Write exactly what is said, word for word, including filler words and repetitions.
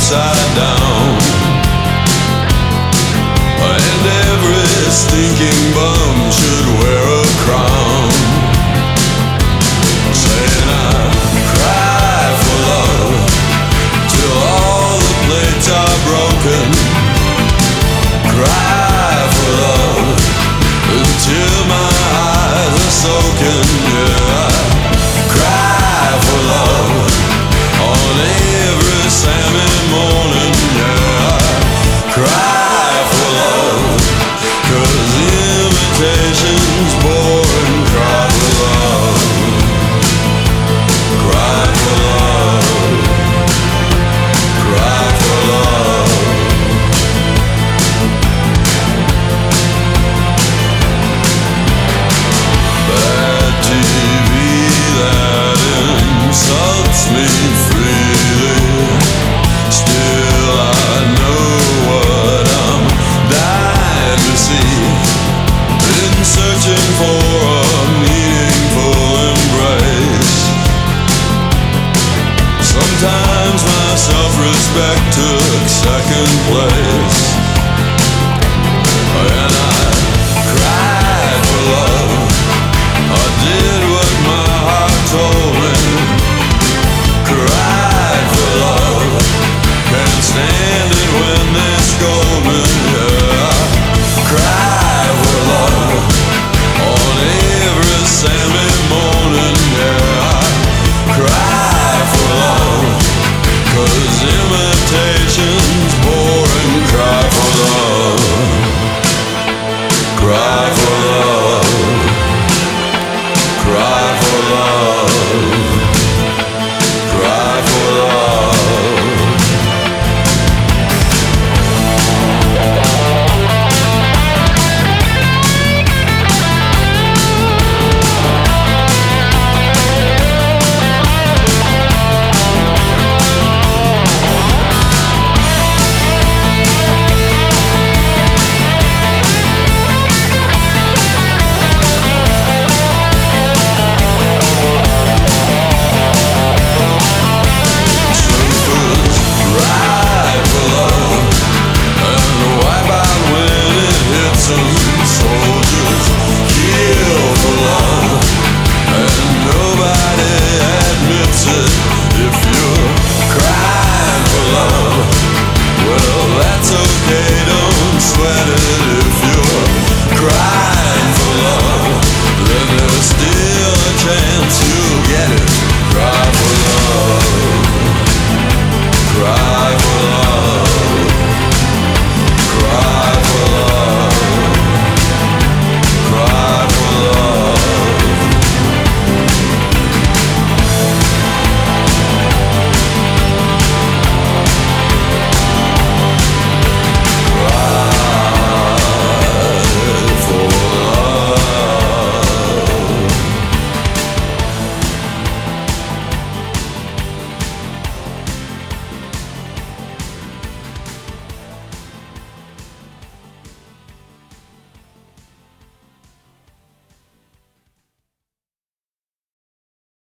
upside down, and every stinking bum should wear a crown, saying I cry for love till all the plates are broken, cry for love until my eyes are soaking, yeah, cry for love on every Saturday morning, yeah, cry for love, 'cause invitations boring, cry for love, cry for love, cry for love. Bad T V that insults me freely, still I know what I'm dying to see, been searching for a meaningful embrace. Sometimes my self-respect took second place, and I cried for love, I did what my heart told me, cried for love, can't stand it when they scold me, yeah, cry for love on every Saturday morning, yeah, cry for love, 'cause imitation's boring, cry for love, cry for love, cry for love, cry for love. Cry